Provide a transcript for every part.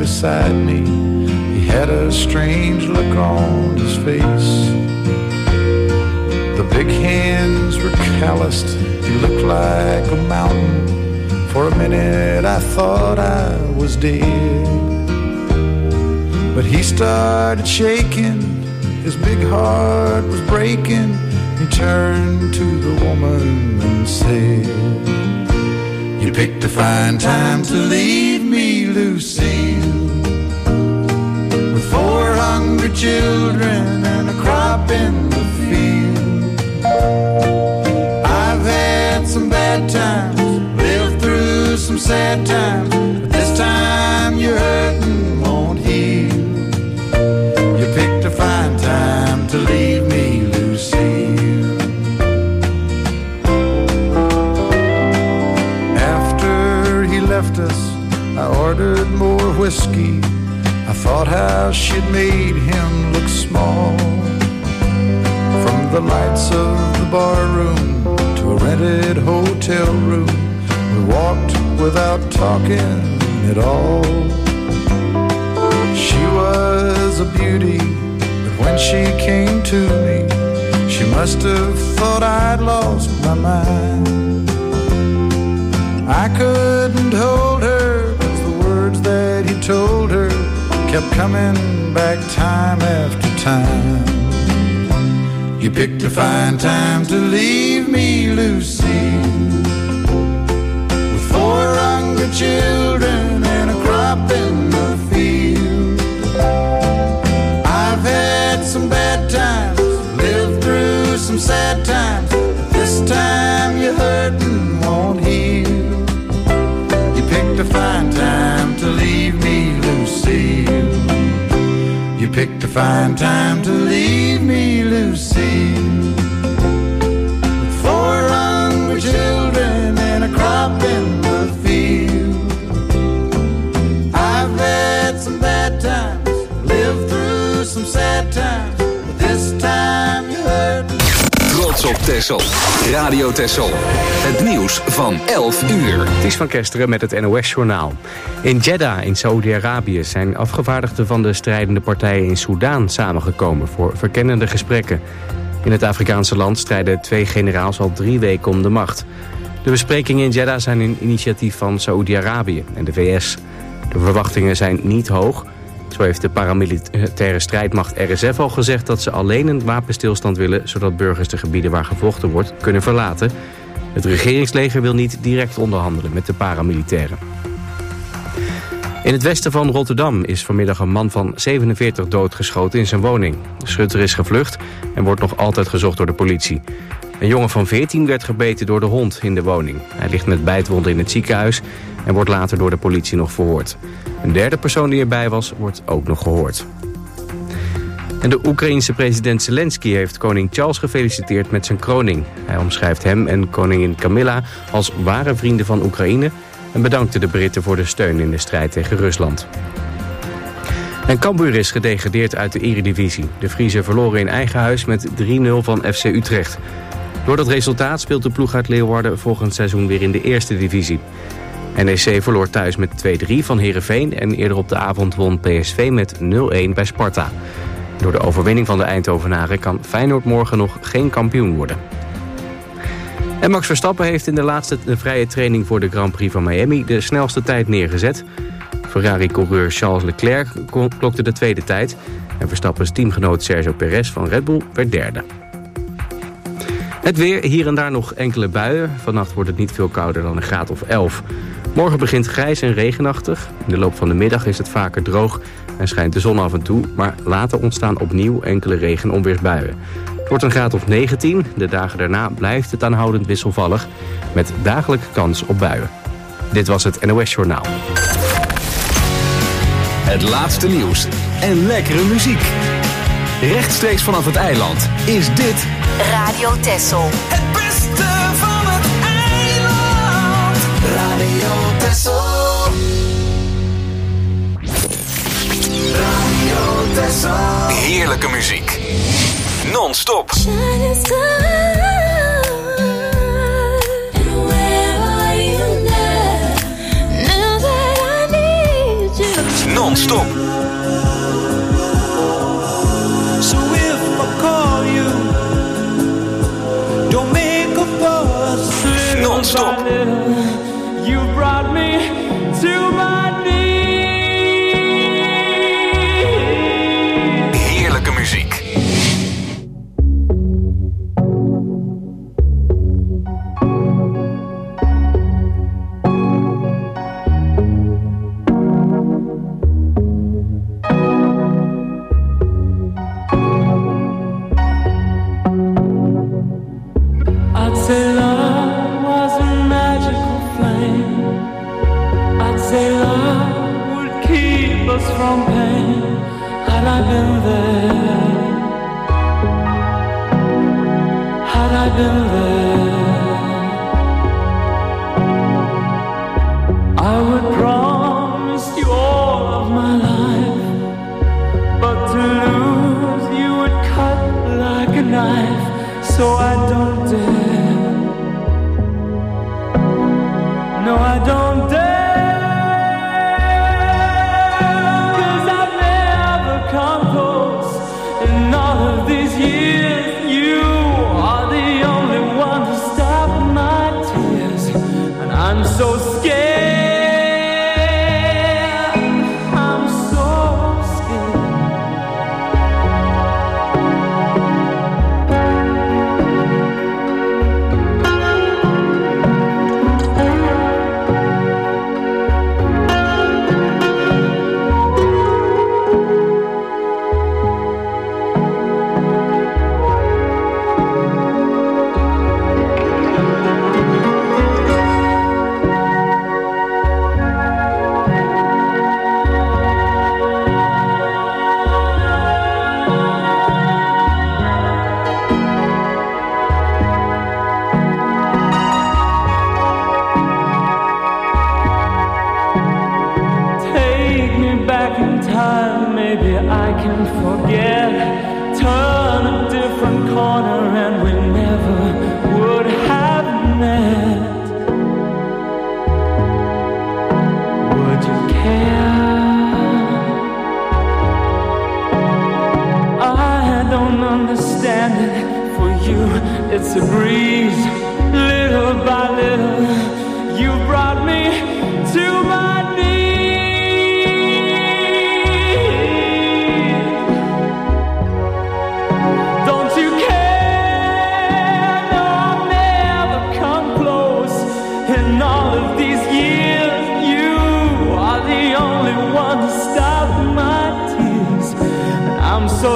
beside me. He had a strange look on his face. The big hands were calloused. He looked like a mountain. For a minute I thought I was dead. But he started shaking. His big heart was breaking. He turned to the woman and said, "You picked a fine time to leave me, Lucille, with 4 hungry children and a crop in the field. I've had some bad times, lived through some sad times, but this time your hurting won't heal. You picked a fine time to leave me, Lucille." After he left us, I ordered more whiskey. I thought how she'd made him look small. From the lights of the bar room to a rented hotel room, we walked without talking at all. She was a beauty, but when she came to me, she must have thought I'd lost my mind. I couldn't hold her, 'cause the words that he told her kept coming back time after time. You picked a fine time to leave me, Lucille, with 4 hungry children and a crop in the field. I've had some bad times, lived through some sad times, but this time your hurting won't heal. You picked a fine time to leave me, Lucille. You picked a fine time to leave me, Lucille, with 4 hungry children and a crop in the field. I've had some bad times, lived through some sad times, but this time you hurt me. Trots op Texel. Radio Texel. Het nieuws van 11 uur. Het is van Kesteren met het NOS-journaal. In Jeddah in Saoedi-Arabië zijn afgevaardigden van de strijdende partijen in Soedan samengekomen voor verkennende gesprekken. In het Afrikaanse land strijden 2 generaals al 3 weken om de macht. De besprekingen in Jeddah zijn een initiatief van Saoedi-Arabië en de VS. De verwachtingen zijn niet hoog. Zo heeft de paramilitaire strijdmacht RSF al gezegd dat ze alleen een wapenstilstand willen, zodat burgers de gebieden waar gevochten wordt kunnen verlaten. Het regeringsleger wil niet direct onderhandelen met de paramilitairen. In het westen van Rotterdam is vanmiddag een man van 47 doodgeschoten in zijn woning. De schutter is gevlucht en wordt nog altijd gezocht door de politie. Een jongen van 14 werd gebeten door de hond in de woning. Hij ligt met bijtwonden in het ziekenhuis en wordt later door de politie nog verhoord. Een derde persoon die erbij was, wordt ook nog gehoord. En de Oekraïense president Zelensky heeft koning Charles gefeliciteerd met zijn kroning. Hij omschrijft hem en koningin Camilla als ware vrienden van Oekraïne en bedankte de Britten voor de steun in de strijd tegen Rusland. En Cambuur is gedegradeerd uit de Eredivisie. De Friezen verloren in eigen huis met 3-0 van FC Utrecht. Door dat resultaat speelt de ploeg uit Leeuwarden volgend seizoen weer in de eerste divisie. NEC verloor thuis met 2-3 van Heerenveen en eerder op de avond won PSV met 0-1 bij Sparta. Door de overwinning van de Eindhovenaren kan Feyenoord morgen nog geen kampioen worden. En Max Verstappen heeft in de laatste vrije training voor de Grand Prix van Miami de snelste tijd neergezet. Ferrari-coureur Charles Leclerc klokte de tweede tijd en Verstappens teamgenoot Sergio Perez van Red Bull werd derde. Het weer, hier en daar nog enkele buien. Vannacht wordt het niet veel kouder dan een graad of 11. Morgen begint grijs en regenachtig. In de loop van de middag is het vaker droog en schijnt de zon af en toe. Maar later ontstaan opnieuw enkele regen- en onweersbuien. Het wordt een graad of 19. De dagen daarna blijft het aanhoudend wisselvallig. Met dagelijkse kans op buien. Dit was het NOS Journaal. Het laatste nieuws en lekkere muziek. Rechtstreeks vanaf het eiland is dit Radio Texel. Het beste van het eiland. Radio Texel. Radio Texel. heerlijke muziek. Non-stop. Non-stop. non-stop. You brought me to my knees. Heerlijke muziek. From pain, had I been there, had I been there, I would promise you all of my life, but to lose you would cut like a knife, so I don't dare, no I don't dare. Come close in all of these years. You are the only one to stop my tears, and I'm so scared. I'm so scared. Maybe I can forget, turn a different corner and we never would have met. Would you care? I don't understand it. For you it's a breeze. Little by little you brought me to my knees. So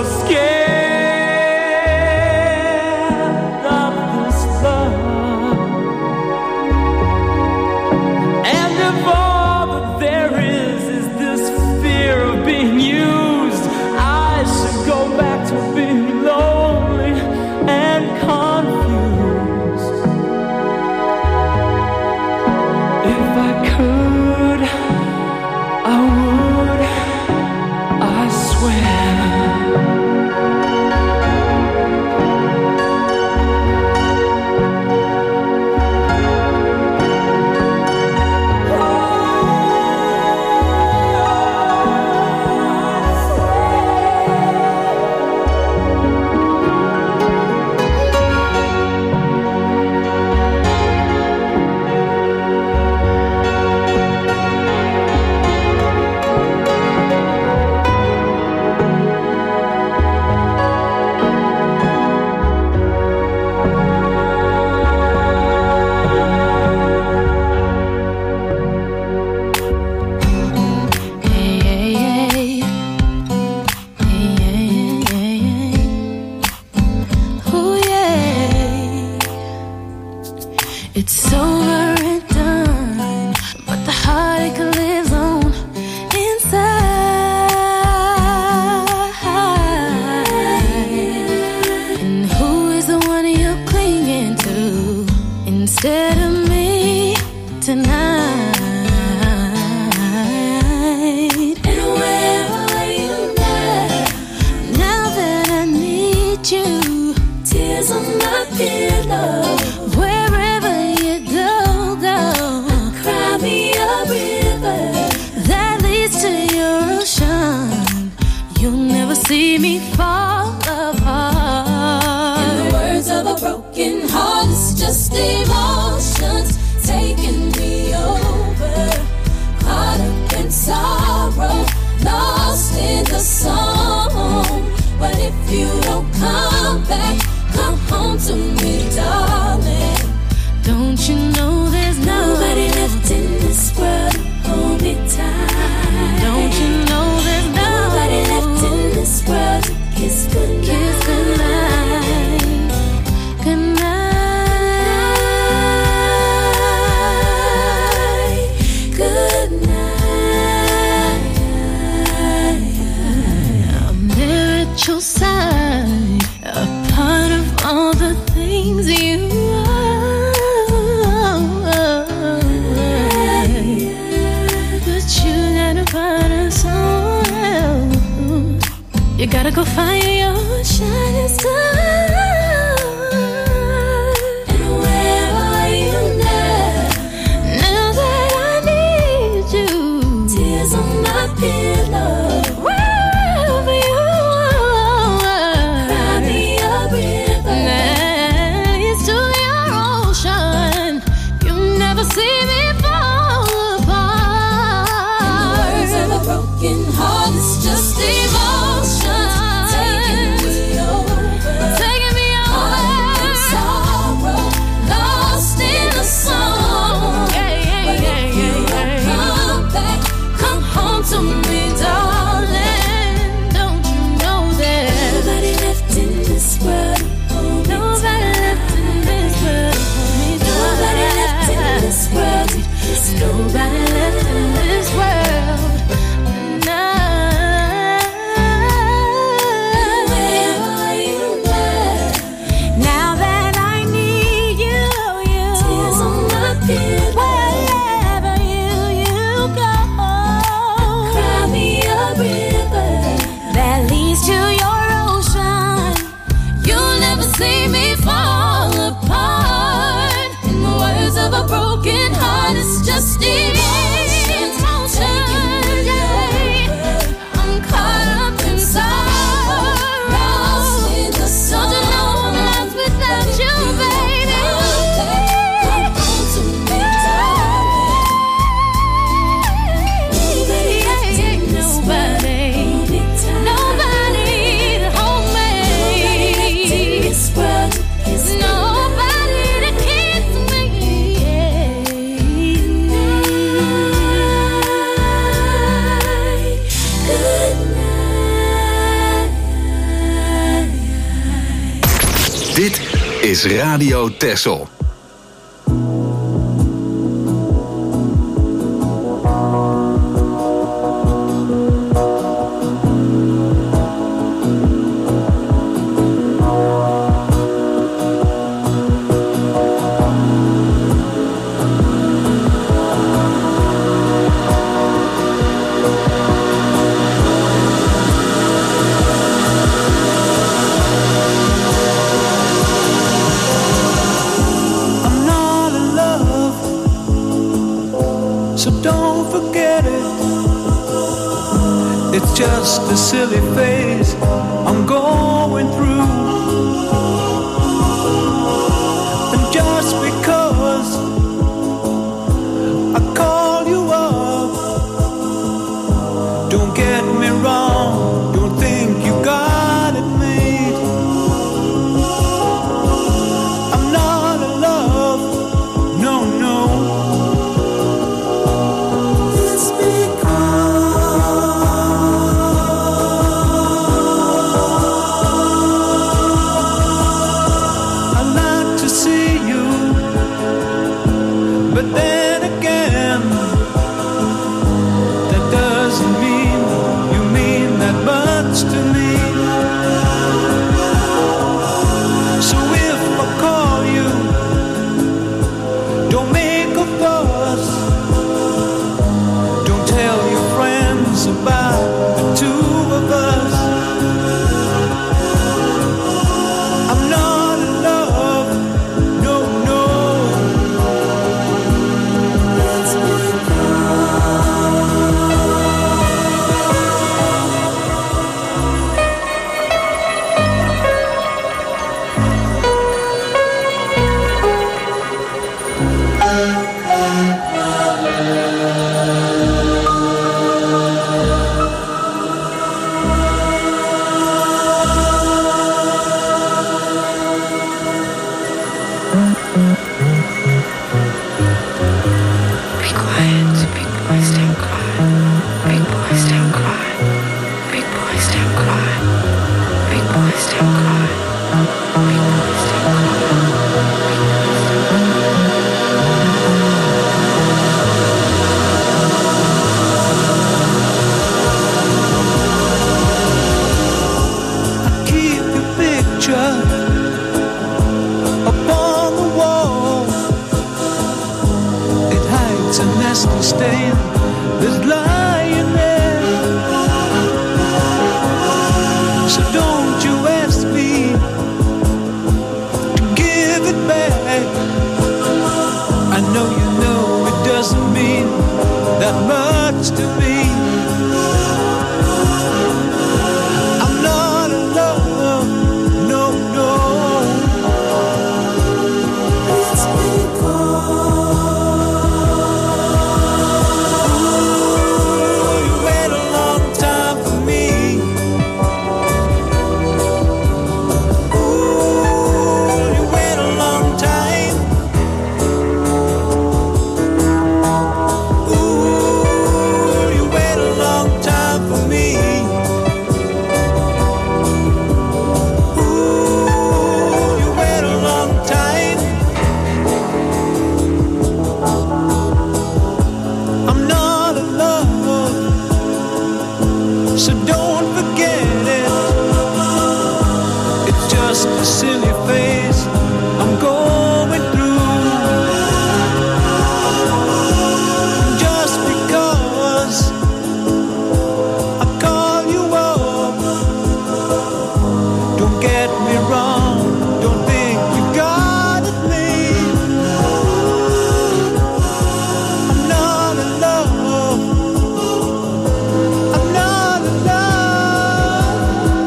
scared of this love, and if all that there is this fear of being used, I should go back to being lonely and confused. If I could, I would, I swear. See me fall apart. In the words of a broken heart, it's just emotions. you know there's nobody left in this world to hold me tight? Don't you know there's nobody left in this world to kiss goodnight? Kiss goodnight. Goodnight. Goodnight. I'm there at your side, a part of all the things you are. But you gotta find us somewhere else. You gotta go find your shining star. And where are you now? Now that I need you. Tears on my pillow. Wherever you are, cry me a river. It's to your ocean. You never see me fall apart. The words of a broken heart is just emotion. Taking me over. Taking me over. In sorrow, lost in the song. But if you don't come back, come home to me, darling. Don't you know there's nobody left in this world? Nobody left in this world. Nobody left in this world. Nobody left in this world. Where are you now? Now that I need you, tears on my pillow. Wherever you go, cry me a river that leads to your ocean. You'll never see me fall apart. In the words of a broken heart, it's just emotion. I'm caught up in sorrow. Lost in the sun. Don't you know I'm lost without you, baby? Come home to me, darling. Nobody left in this world. Nobody to hold me. Nobody to kiss me. Goodnight. Dit is Radio Texel. I'm not in love, so don't forget it. It's just a silly phase I'm going through. And just because I call you up, don't get me wrong, don't think you got it made. I'm not in love, no, no. It's I like to see you, but then again, that doesn't mean you mean that much to me. So if I call you, don't make a fuss. Don't tell your friends about the two of us. I'm not in love, no, no. Let's be It's a nasty stain that's lying there. So don't you ask me to give it back. I know you know it doesn't mean that much to me. I'm not in love, no, no. It's you wait a long time for me. You wait a long time. You wait a long time for me. You wait a long time. I'm not in love, so don't forget it. It's just a silly phase I'm going through. Just because I call you up, don't get me wrong, don't think you got it made. I'm not in love, I'm not in love.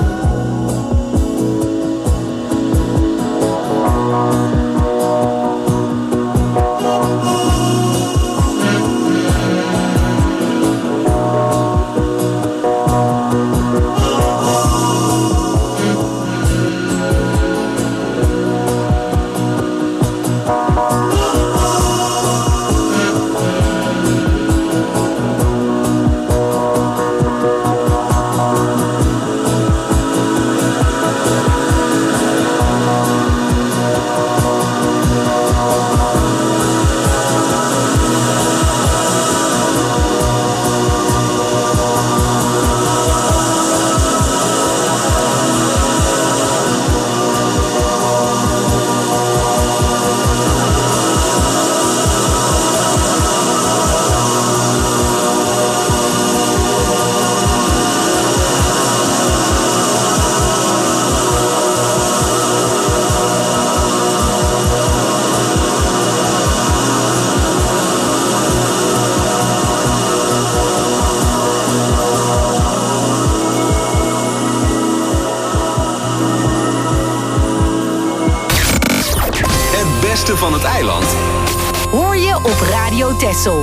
Het beste van het eiland. Hoor je op Radio Texel.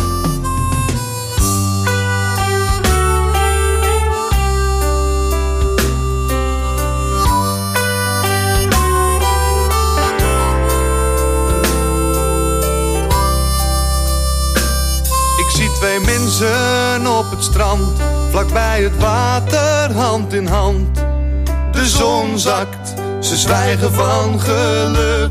Ik zie twee mensen op het strand, vlakbij het water, hand in hand. De zon zakt, ze zwijgen van geluk.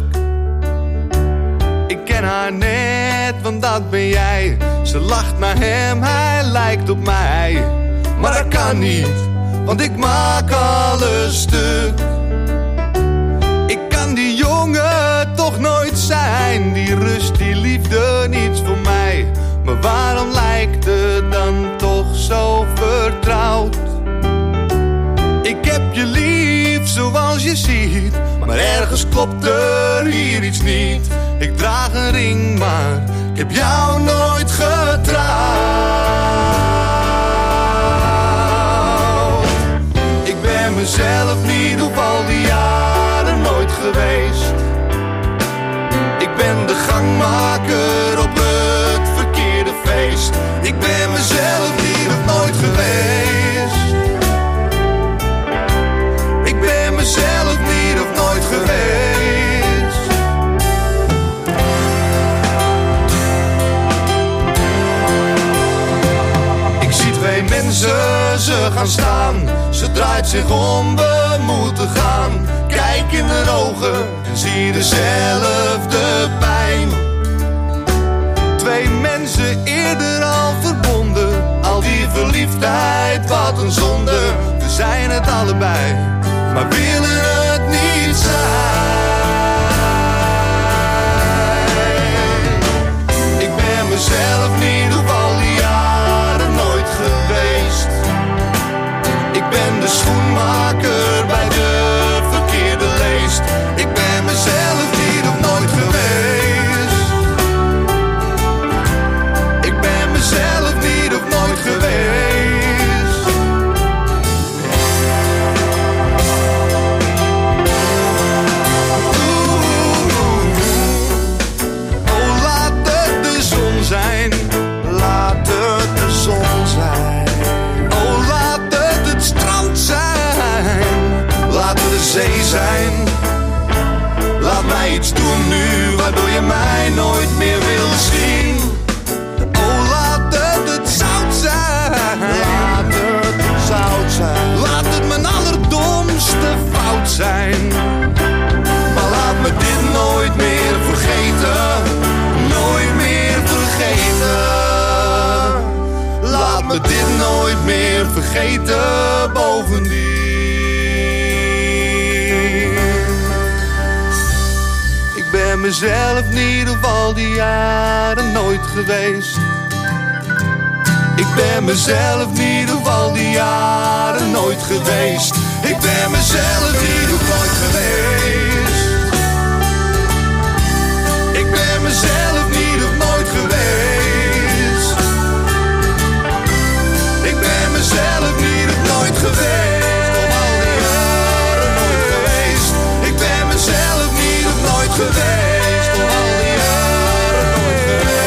Ik ken haar net, want dat ben jij. Ze lacht naar hem, hij lijkt op mij. Maar dat kan niet, want ik maak alles stuk. Ik kan die jongen toch nooit zijn. Die rust, die liefde, niets voor mij. Maar waarom lijkt het dan toch zo vertrouwd? Ik heb je lief zoals je ziet, maar ergens klopt er hier iets niet. Ik draag een ring, maar ik heb jou nooit getrouwd. Ik ben mezelf niet op al die jaren nooit geweest. Ik ben de gangmaker op het verkeerde feest. Ik ben mezelf niet of nooit geweest. Ik ben mezelf niet of nooit geweest. Ik zie twee mensen, ze gaan staan. Ze draait zich om, we moeten gaan. Kijk in de ogen en zie dezelfde pijn. Twee mensen eerder al verbonden. Al die verliefdheid, wat een zonde. We zijn het allebei, maar willen het niet zijn. Ik ben mezelf waardoor je mij nooit meer wil zien. Oh, laat het zout zijn. Laat het zout zijn. Laat het mijn allerdomste fout zijn. Maar laat me dit nooit meer vergeten. Nooit meer vergeten. Laat me dit nooit meer vergeten. Bovendien. Ik ben mezelf in ieder geval die jaren nooit geweest. Ik ben mezelf in ieder geval die jaren nooit geweest. Ik ben mezelf in ieder geval nooit geweest. Ik ben mezelf in ieder geval nooit geweest. Ik ben mezelf in ieder geval nooit geweest. Om al die jaren nooit geweest. Ik ben mezelf in ieder geval nooit geweest. Om al die jaren nooit geweest.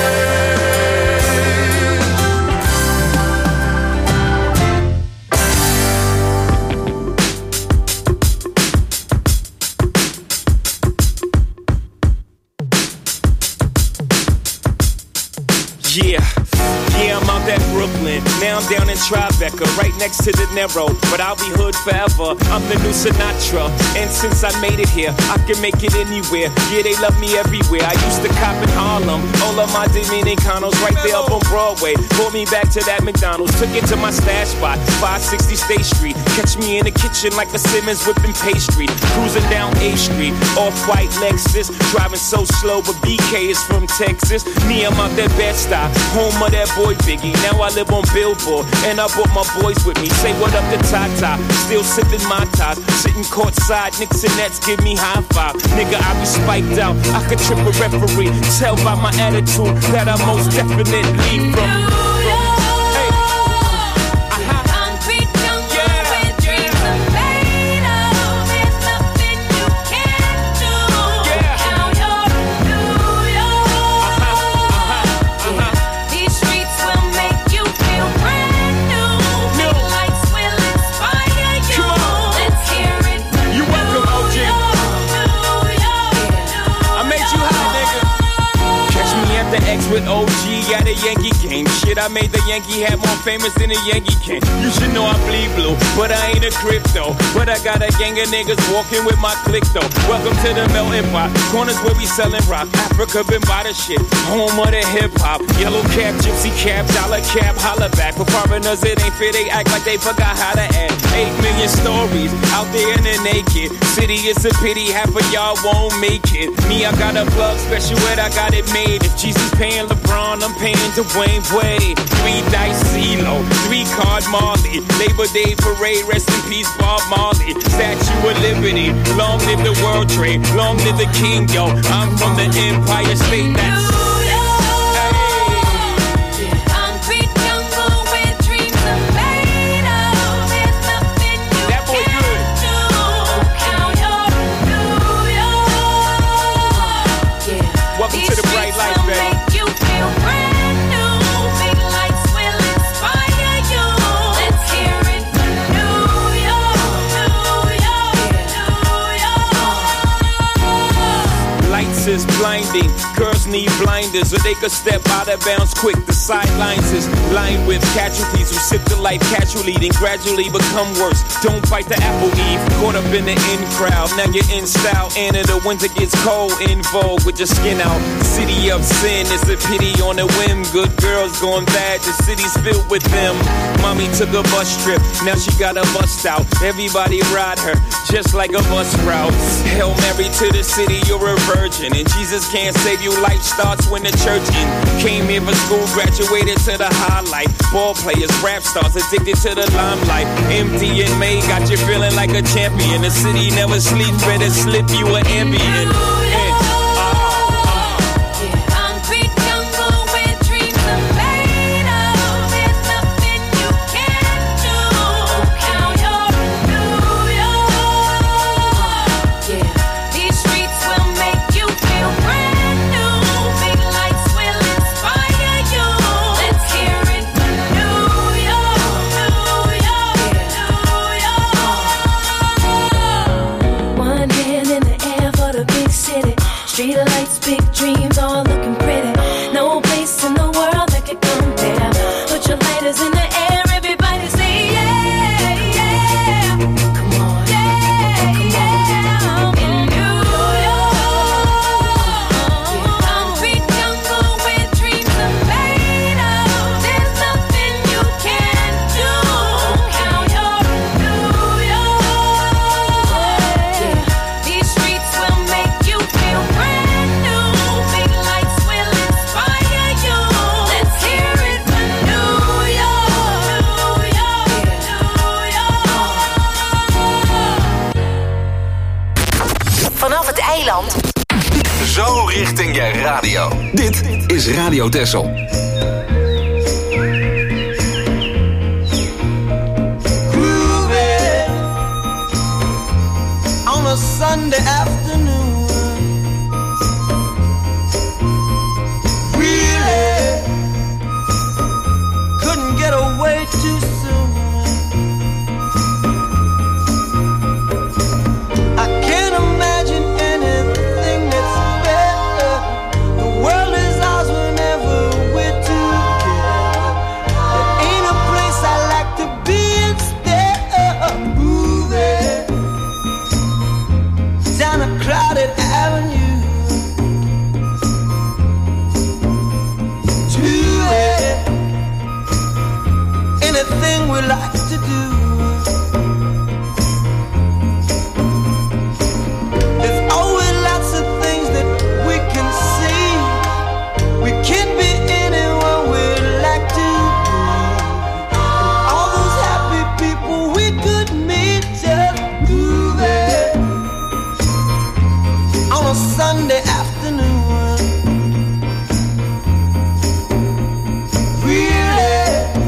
Yeah, I'm out at Brooklyn. Now I'm down in Tribeca, right next to the Narrow. But I'll be hood forever. I'm the new Sinatra. And since I made it here, I can make it anywhere. Yeah, they love me everywhere. I used to cop in Harlem. All of my Dominicanos right there up on Broadway. Pulled me back to that McDonald's. Took it to my stash spot, 560 State Street. Catch me in the kitchen like a Simmons whipping pastry. Cruising down A Street, off-white Lexus. Driving so slow, but BK is from Texas. Me, I'm out that Bed-Stuy, home of that boy Biggie. Now I live on Billboard, and I brought my boys with me. Say what up to Tata, still sipping my ties. Sitting courtside, Knicks and Nets give me high five. Nigga, I be spiked out, I could trip a referee. Tell by my attitude that I most definitely from. With OG at a Yankee game. Shit, I made the Yankee hat more famous than a Yankee can. You should know I bleed blue, but I ain't a crypto. But I got a gang of niggas walking with my click though. Welcome to the melting pot. Corners where we selling rock. Africa been by the shit. Home of the hip hop. Yellow cap, gypsy cap, dollar cap, holla back. For foreigners it ain't fair, they act like they forgot how to act. 8 million stories out there in the naked city. It's a pity half of y'all won't make it. Me, I got a plug special ed, I got it made. If Jesus paying LeBron, I'm paying Dwayne Wade. 3 dice CeeLo, 3 card Marley. Labor Day parade, rest in peace Bob Marley. Statue of Liberty, long live the World Trade, long live the King, yo. I'm from the Empire State, that's is blinding. Girls need blinders so they could step out of bounds quick. The sidelines is lined with casualties who sip the life casually, then gradually become worse. Don't bite the apple, Eve. Caught up in the in crowd. Now you're in style. And in the winter gets cold, in vogue with your skin out. City of sin, it's a pity on a whim. Good girls going bad, the city's filled with them. Mommy took a bus trip, now she got a bust out. Everybody ride her, just like a bus route. Hail Mary to the city, you're a virgin. And Jesus can't save you, life starts when the church in. Came here for school, graduated to the highlight. Ball players, rap stars, addicted to the limelight. Empty in May, got you feeling like a champion. The city never sleeps, better slip you an ambient. One hand in the air for the big city. radio. Dit is Radio Texel. Groovy on a Sunday afternoon. Really couldn't get away too soon. I can't imagine anything that's better. The world is ours whenever we're together. There ain't a place I like to be instead of moving down a crowded avenue to anything we like to do. There's always lots of things that we can see. We can be anyone we'd like to be. And all those happy people we could meet just moving on a Sunday afternoon. Really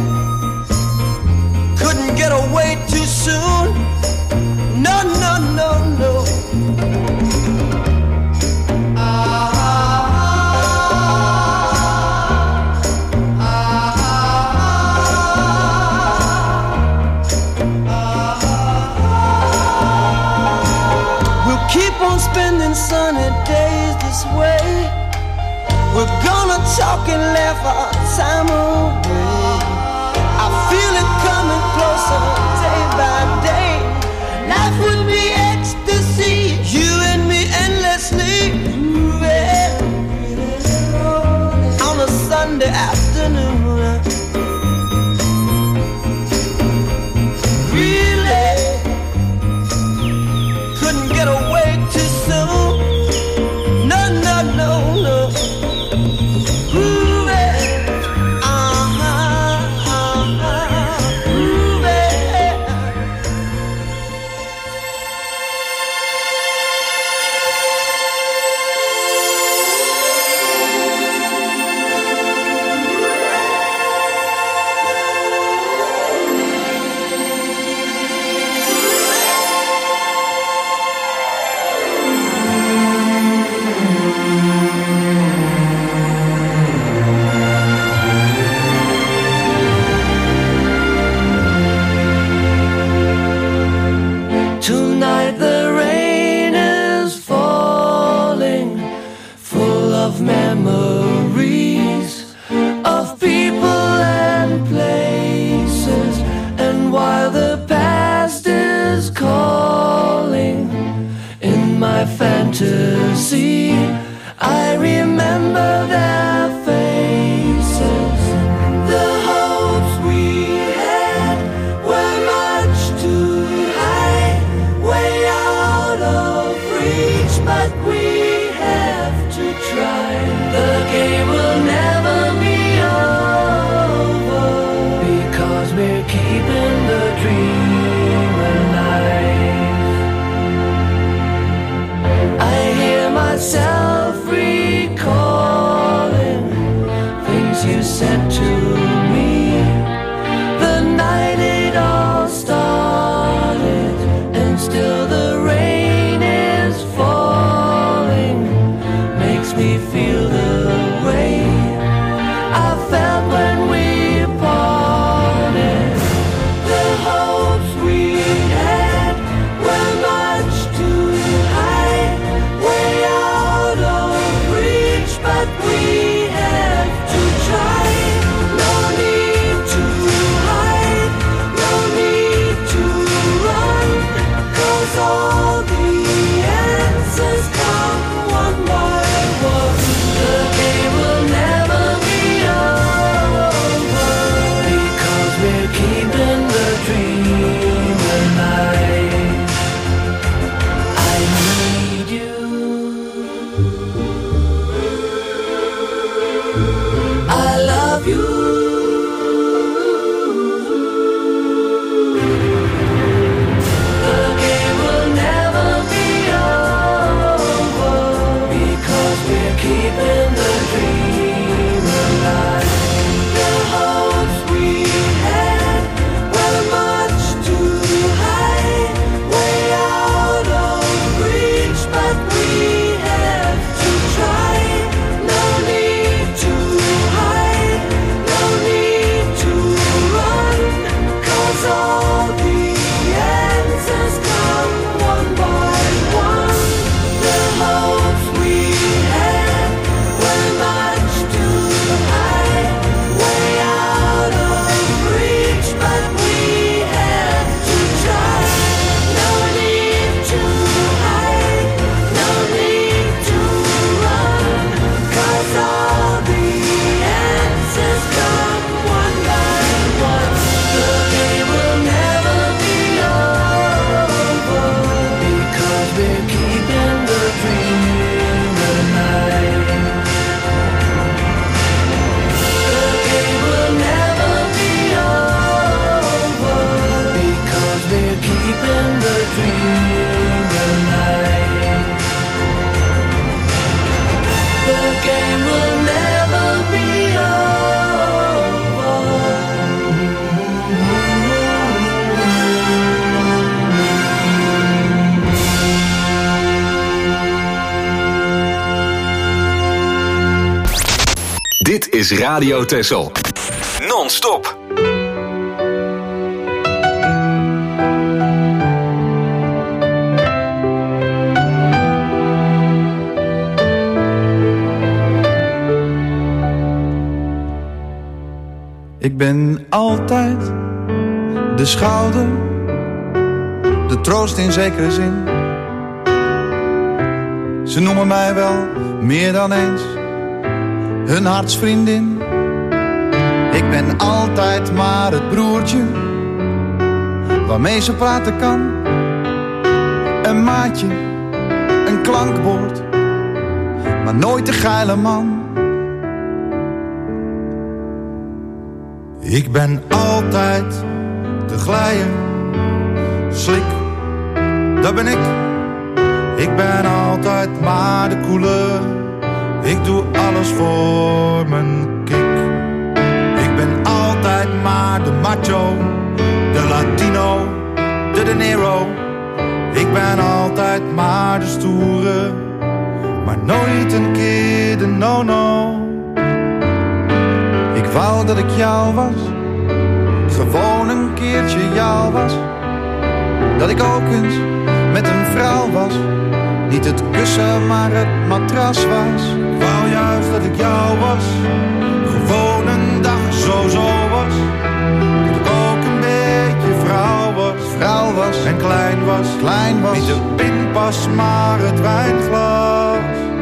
couldn't get away too soon. No, no, no, no. We'll keep on spending sunny days this way. We're gonna talk and laugh our time away. I feel it coming closer day by day. Life would be ecstasy, you and me endlessly moving on a Sunday afternoon. Really couldn't get away too soon. No, no, no, no. Tonight the rain is falling, full of memories of people and places. And while the past is calling in my fantasy, I remember their faces. The hopes we had were much too high, way out of reach, but we have to try. The game will never be over because we're keeping the dream alive. I hear myself recalling things you said to me the night it all started, and still the rain is falling, makes me feel the way I felt when we parted. The hopes we had were much too high, way out of reach, but we have to try. No need to hide, no need to run, 'cause all the answers come one by one. The game will never be over because we're keeping the dream alive. I need you, I love you. The game will never be over because we're keeping the is Radio Texel. Non-stop. Ik ben altijd de schouder, de troost in zekere zin. Ze noemen mij wel meer dan eens hun hartsvriendin. Ik ben altijd maar het broertje waarmee ze praten kan. Een maatje, een klankbord, maar nooit de geile man. Ik ben altijd de glijer, slik, dat ben ik. Ik ben altijd maar de coole, ik doe alles voor mijn kick. Ik ben altijd maar de macho, de Latino, de De Niro. Ik ben altijd maar de stoere, maar nooit een keer de no-no. Ik wou dat ik jou was, gewoon een keertje jou was. Dat ik ook eens met een vrouw was, niet het kussen maar het matras was. Ik wou juist dat ik jou was, gewoon een dag zo was. Dat ik ook een beetje vrouw was en klein was. Niet de pinpas maar het wijnglas.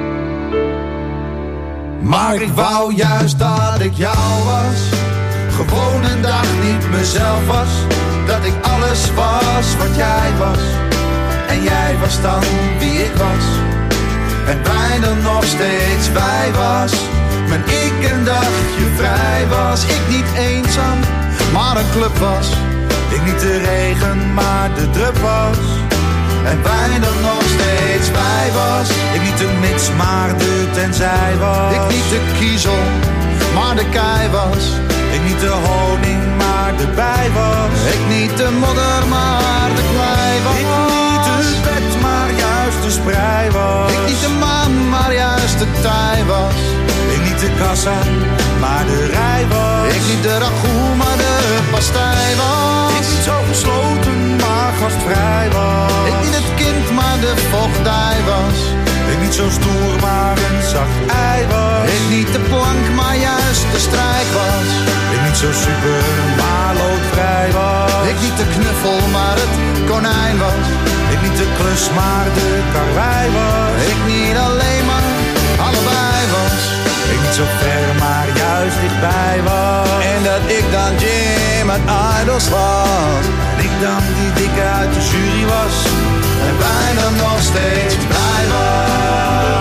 Maar ik wou juist dat ik jou was, gewoon een dag niet mezelf was. Dat ik alles was wat jij was, en jij was dan wie ik was. En wij dan nog steeds wij was. Mijn ik een dagje vrij was. Ik niet eenzaam, maar een club was. Ik niet de regen, maar de drup was. En wij dan nog steeds wij was. Ik niet de mits, maar de tenzij was. Ik niet de kiezel, maar de kei was. Ik niet de honing, maar de bij was. Ik niet de modder, maar de klei was. Ik niet de bed, maar juist de sprei was. Ik niet de maan, maar juist de tij was. Ik niet de kassa, maar de rij was. Ik niet de ragout, maar de pastei was. Ik niet zo gesloten, maar gastvrij was. Ik niet het kind, maar de voogdij was. Ik niet zo stoer, maar een zacht ei was. Ik niet de plank, maar juist de strijk was. Ik niet zo super, maar loodvrij was. Ik niet de knuffel, maar het konijn was. Ik niet de klus, maar de karwei was. Ik niet alleen, maar allebei was. Ik niet zo ver, maar juist dichtbij was. En dat ik dan Jim uit Idols was. En ik dan die dikke uit de jury was. En wij dan nog steeds blij was.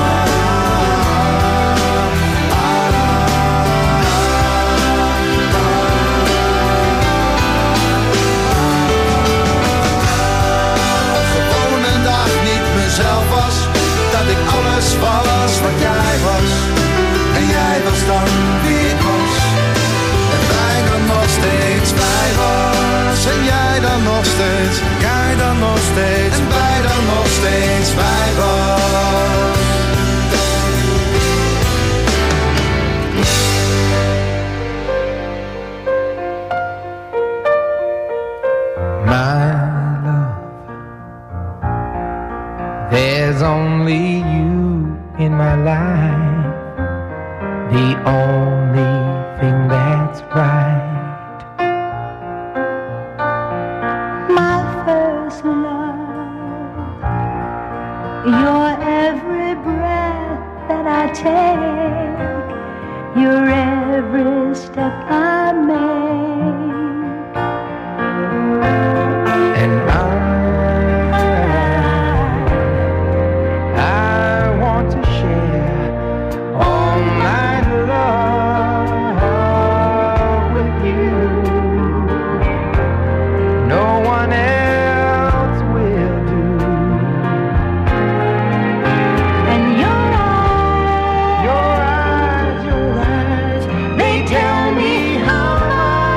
Gewoon een dag niet mezelf was. Dat ik alles was wat jij was. En jij was dan wie ik was. En wij dan nog steeds blij was. En jij dan nog steeds, jij dan nog steeds. En wij dan nog steeds blij was. My love, there's only you in my life, the only thing that's right. My first love, your every breath that I take, your every step I make. And I want to share all my love with you. No one else will do. And your eyes, Your eyes, they tell me how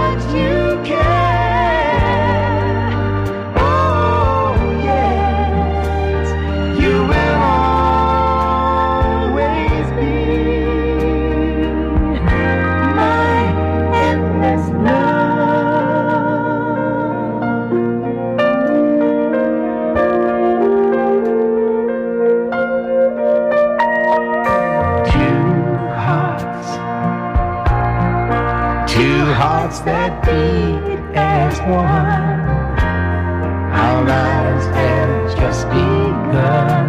hearts that beat as one. Our lives have just begun.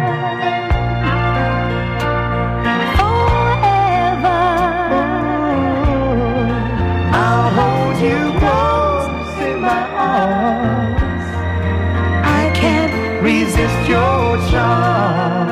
Forever, I'll hold you close in my arms. I can't resist your charms.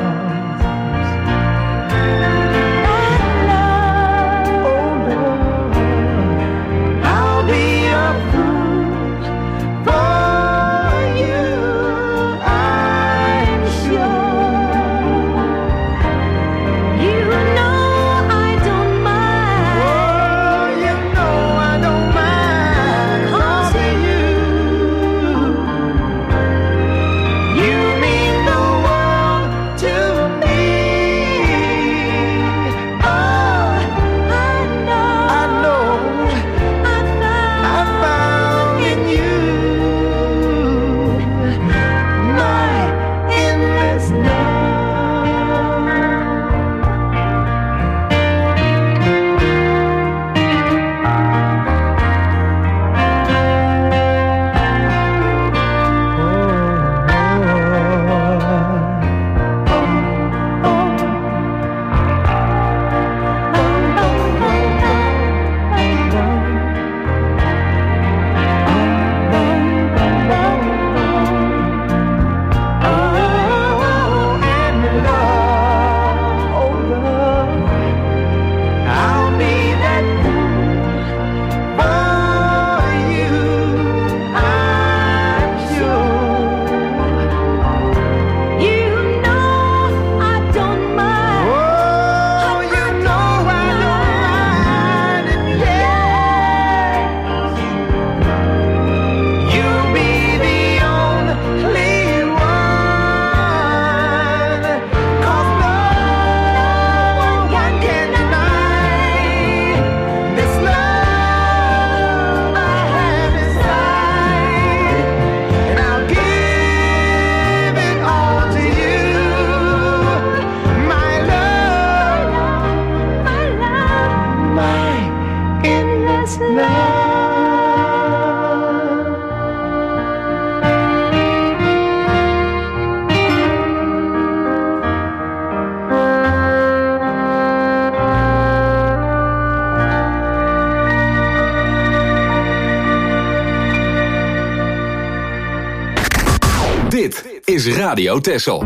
Dit is Radio Texel.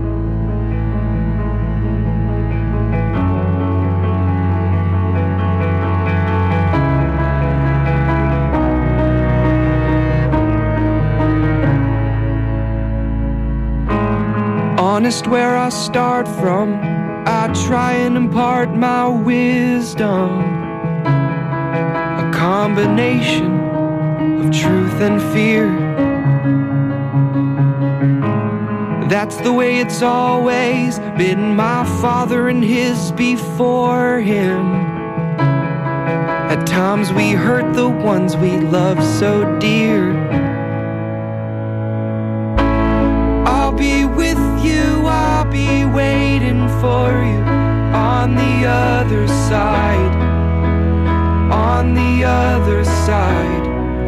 Honest where I start from, I try and impart my wisdom. A combination of truth and fear. That's the way it's always been, my father and his before him. At times we hurt the ones we love so dear. I'll be with you, I'll be waiting for you on the other side, on the other side.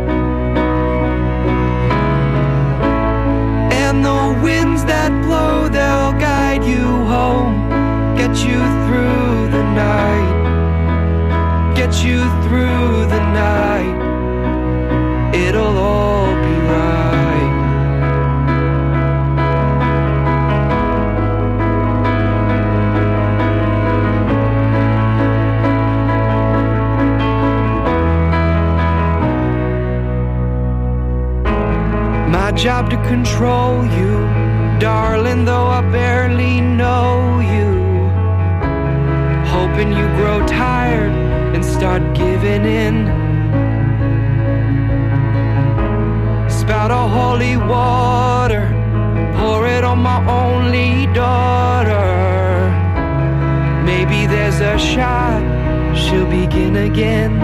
And the winds that blow, they'll guide you home, get you through the night, get you through the night. It'll all be right. My job to control you, darling, though I barely know you. Hoping you grow tired and start giving in. Spout a holy water, pour it on my only daughter. Maybe there's a shot she'll begin again.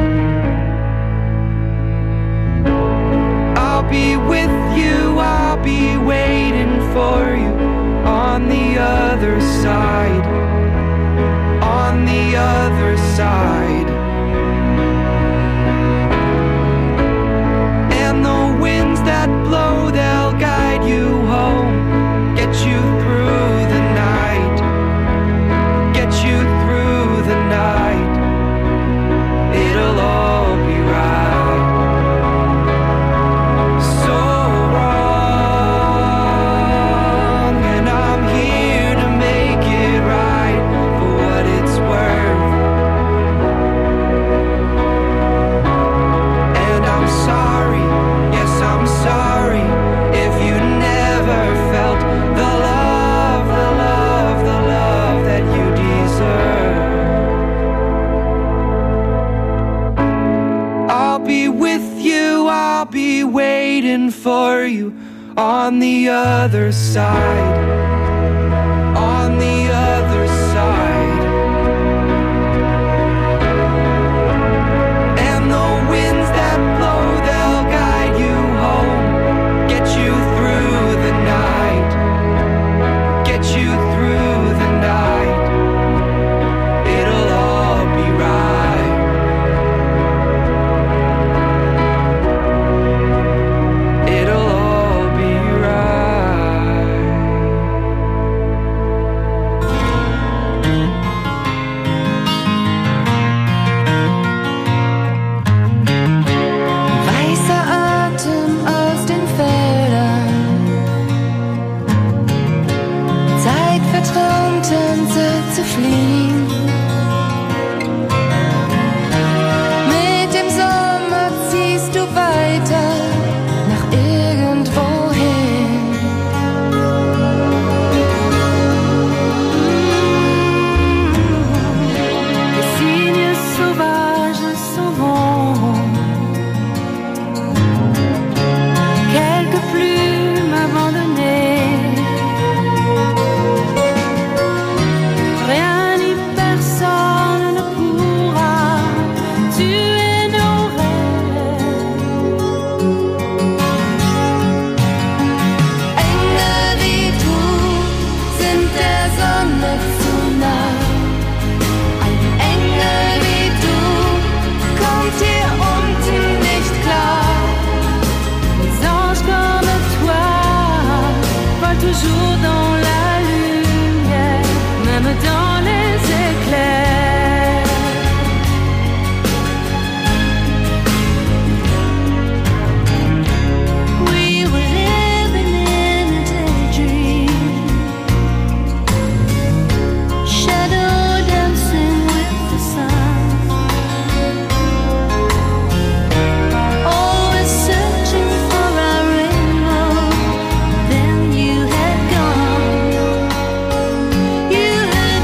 I'll be with you, I'll be waiting for you on the other side, on the other side. I'll be waiting for you on the other side. On the other side. And the winds that blow, they'll guide you home, get you through the night, get you through the night. It'll all be right. It'll all be right. Weißer Atem aus den Feldern, Zeit für Traumtänze zu fliehen. Mit dem Sommer ziehst du weiter nach irgendwohin. Les signes sauvages s'en vont. Quelques plumes abandonnées. Rien ni personne ne pourra tuer nos rêves. Engel wie du sind der Sonne zu nah. Ein Engel wie du kommt hier unten nicht klar. Les anges comme toi volent toujours dans la lumière, même dans les éclairs. We were living in a daydream, shadow dancing with the sun. Always searching for our rainbow. Then you had gone. You had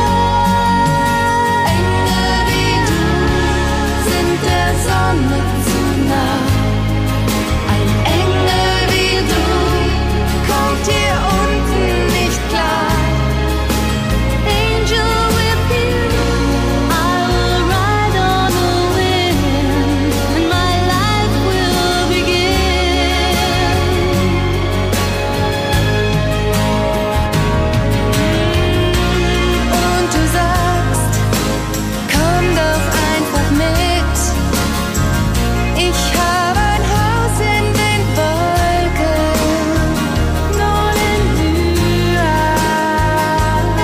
gone. Engel wie du sind der Sonne zu nah. Ein Engel wie du kommt hier unten nicht klar. Angel with you, I will ride on the wind, and my life will begin. Und du sagst, komm doch einfach mit. Ich habe ein Haus in den Wolken, dans les nuages.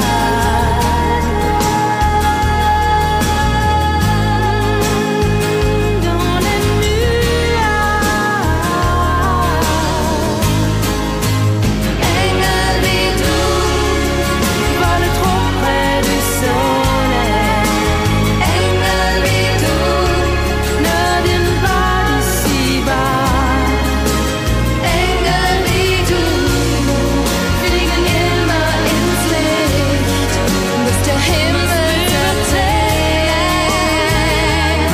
Dans les nuages. Engel wie du volent trop près du soleil. Engel wie du ne viennent pas d'ici-bas. Engel wie du fliegen immer ins Licht, bis der Himmel zerträgt.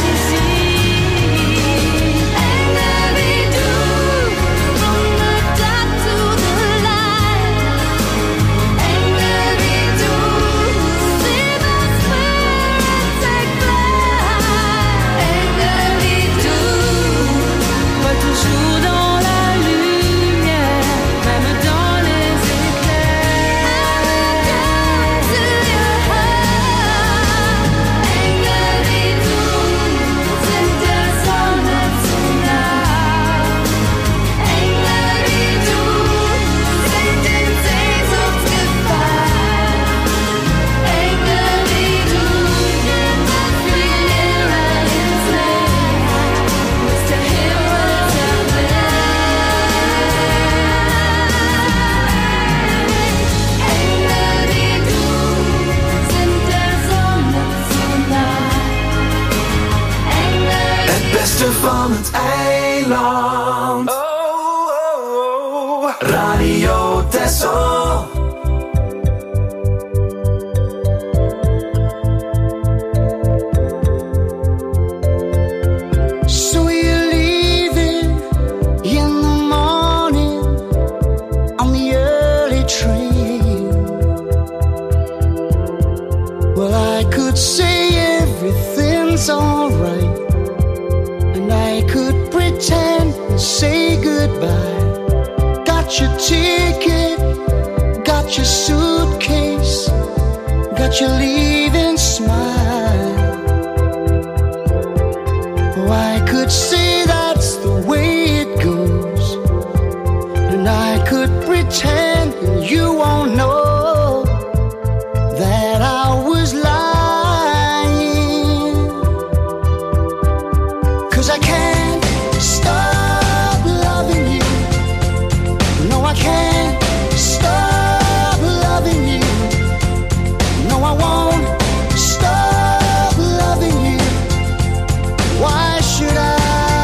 Engel wie du, from the dark to the light. Engel wie du, see the spirits take flight. Engel wie du, volent toujours dans la lumière, même dans les éclairs. To your heart. Engel wie du sind der Sonne zu nah. Engel wie du sind in Sehnsucht gefallen. Engel wie du fliegen immer ins Licht, bis der Himmel zerbricht. Engel wie du sind der Sonne zu nah. Engel Het beste van het eiland. Radio Texel. So you leave it's alright, and I could pretend and say goodbye. Got your ticket, got your suitcase, got your leaving smile. Oh, I could say that's the way it goes, and I could pretend and you won't know that I was lying. 'Cause I can't stop loving you. No, I can't stop loving you. No, I won't stop loving you. Why should I?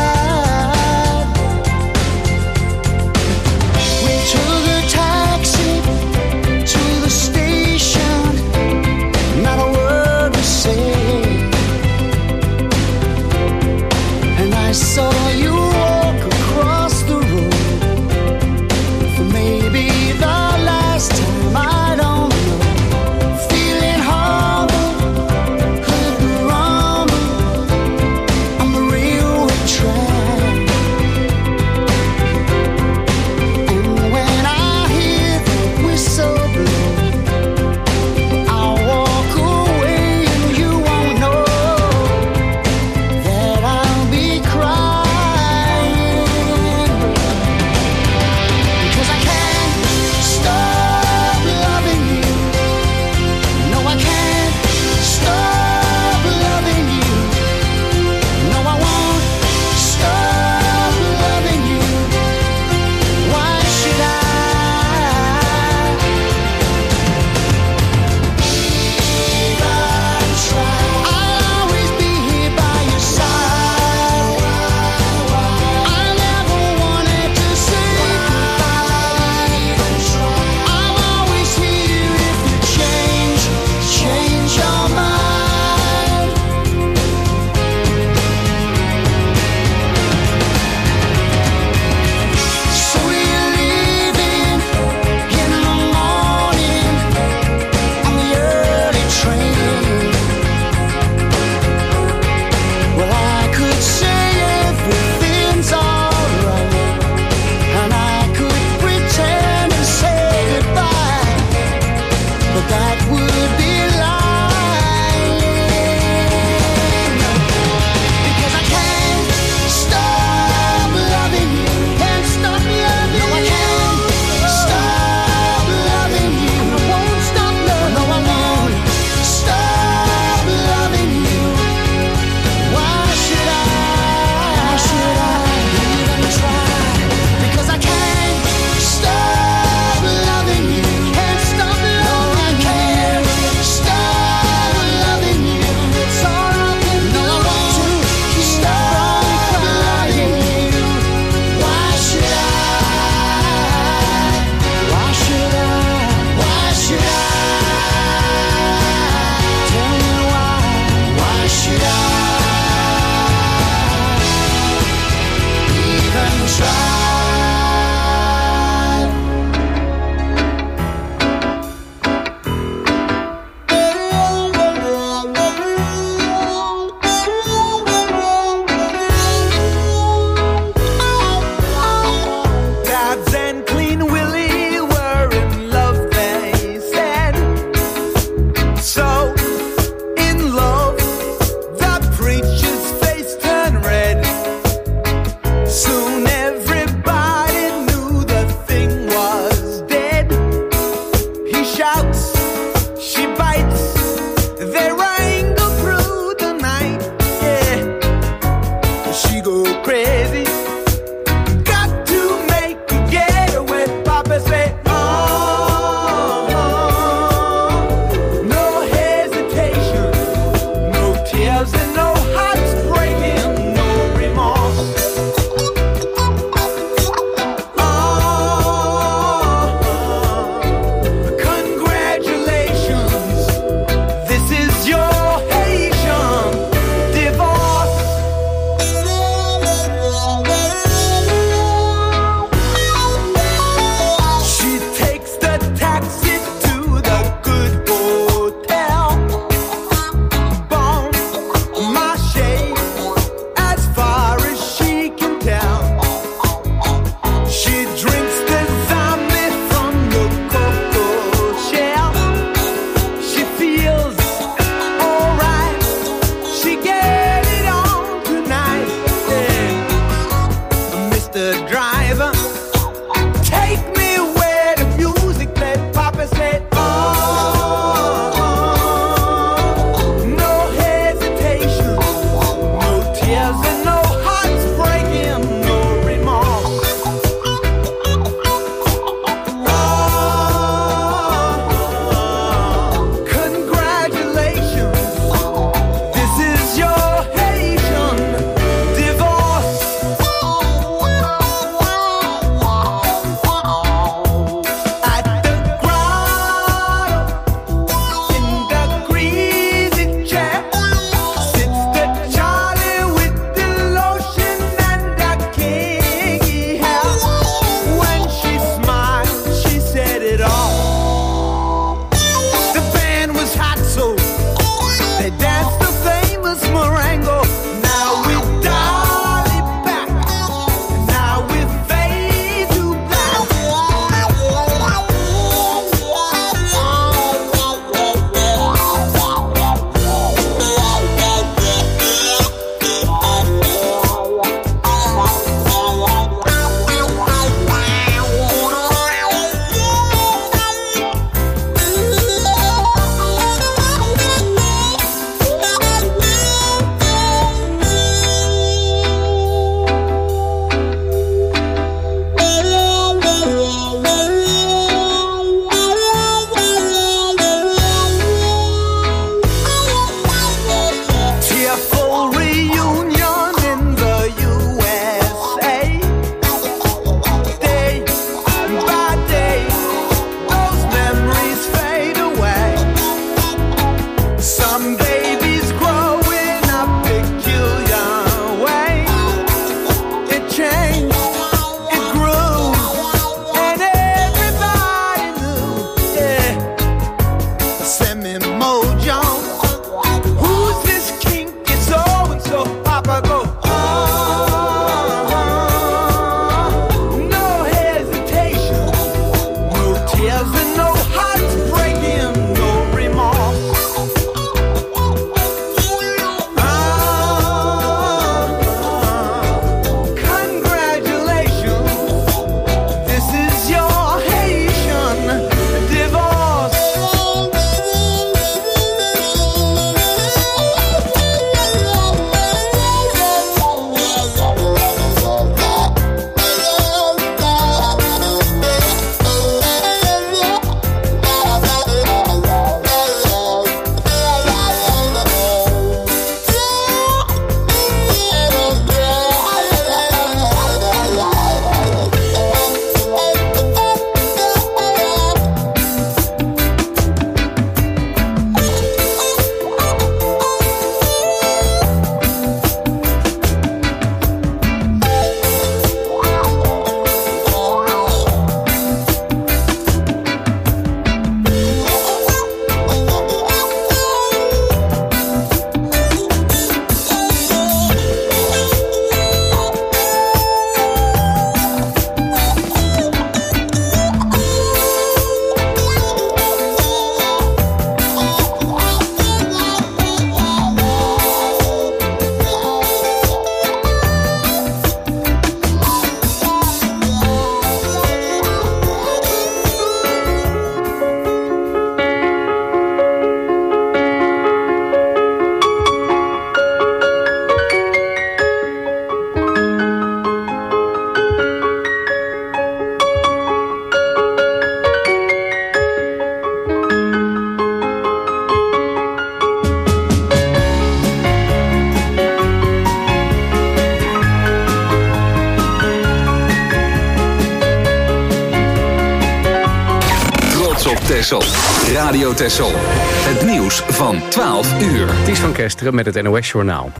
Texel. Radio Texel. Het nieuws van 12 uur. Ties van Kesteren met het NOS-journaal.